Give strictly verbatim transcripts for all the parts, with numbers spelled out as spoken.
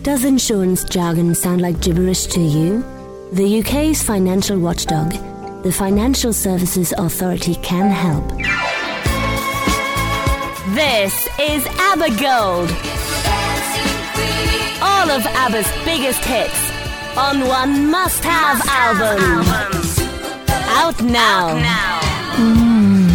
Does insurance jargon sound like gibberish to you? The U K's financial watchdog, the Financial Services Authority, can help. This is ABBA Gold. All of ABBA's biggest hits on one must-have album. Out now. Mm.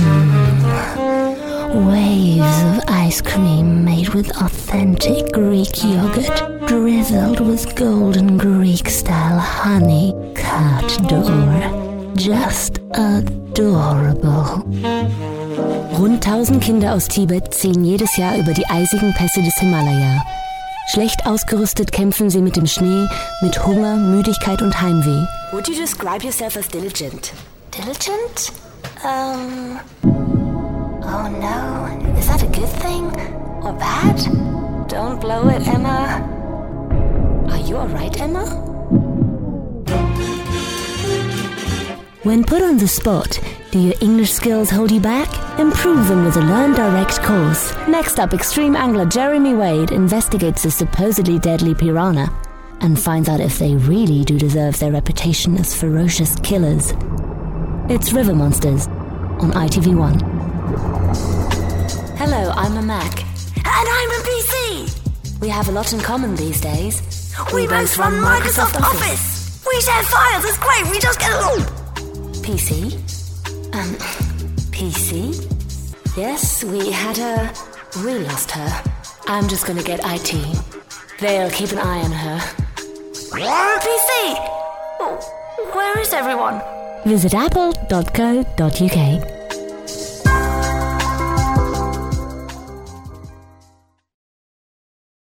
Waves of ice cream made with authentic Greek yogurt, drizzled with golden Greek-style honey Côte d'Or. Just adorable. Rund tausend Kinder aus Tibet ziehen jedes Jahr über die eisigen Pässe des Himalaya. Schlecht ausgerüstet kämpfen sie mit dem Schnee, mit Hunger, Müdigkeit und Heimweh. Would you describe yourself as diligent? Diligent? Um... Oh no, is that a good thing? Or bad? Don't blow it, Emma. Are you alright, Emma? When put on the spot, do your English skills hold you back? Improve them with a Learn Direct course. Next up, extreme angler Jeremy Wade investigates a supposedly deadly piranha and finds out if they really do deserve their reputation as ferocious killers. It's River Monsters on I T V one. Hello, I'm a Mac. And I'm a P C! We have a lot in common these days. We, we both run Microsoft, Microsoft Office. Office! We share files, it's great, we just get along! P C? Um, P C? Yes, we had her. We lost her. I'm just gonna get I T. They'll keep an eye on her. What? P C! Where is everyone? Visit apple dot co dot uk.